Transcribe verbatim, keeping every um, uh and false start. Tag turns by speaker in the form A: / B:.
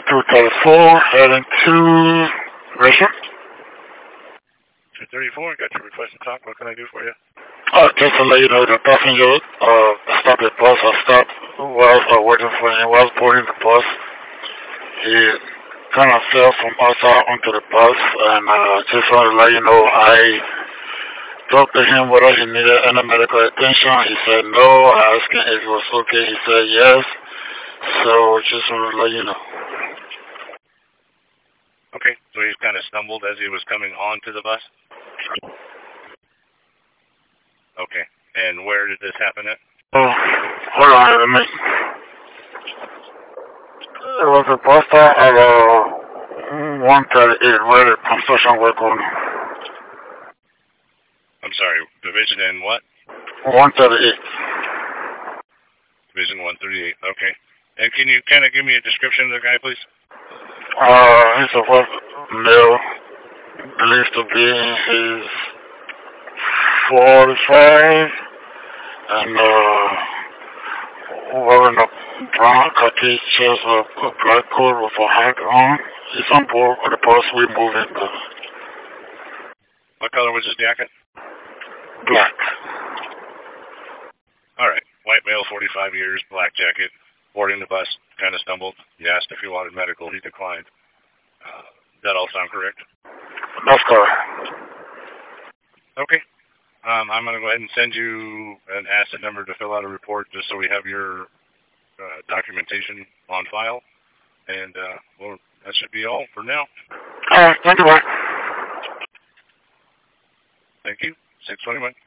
A: two thirty-four, heading to Richmond.
B: two thirty-four, got your request to talk. What can I do for you?
A: Uh, just to let you know, the passenger uh, stopped the bus. I stopped while uh, waiting for him. While boarding the bus, he kind of fell from outside onto the bus, and uh, just want to let you know, I talked to him whether he needed any medical attention. He said no. I asked him if it was okay. He said yes. So just want to let you know.
B: Okay, so he kind of stumbled as he was coming onto the bus? Okay, and where did this happen at?
A: Oh, hold on a minute. It was a bus stop at uh, one thirty-eight where the construction work on.
B: I'm sorry, division in what?
A: one thirty-eight.
B: Division one thirty-eight, okay. And can you kind of give me a description of the guy, please?
A: Uh, he's a white male, believed to be in his forty-five, and uh, wearing a brown khaki chest with a black coat with a hat on. He's on board with the bus. We moving. Uh,
B: what color was his jacket?
A: Black.
B: All right, white male, forty-five years, black jacket, boarding the bus, kind of stumbled. He asked if he wanted medical. He declined. Uh, that all sound correct?
A: That's correct.
B: Okay. Um, I'm going to go ahead and send you an asset number to fill out a report just so we have your uh, documentation on file. And, uh, well, that should be all for now.
A: All right. Thank you, Mike.
B: Thank you. six twenty-one.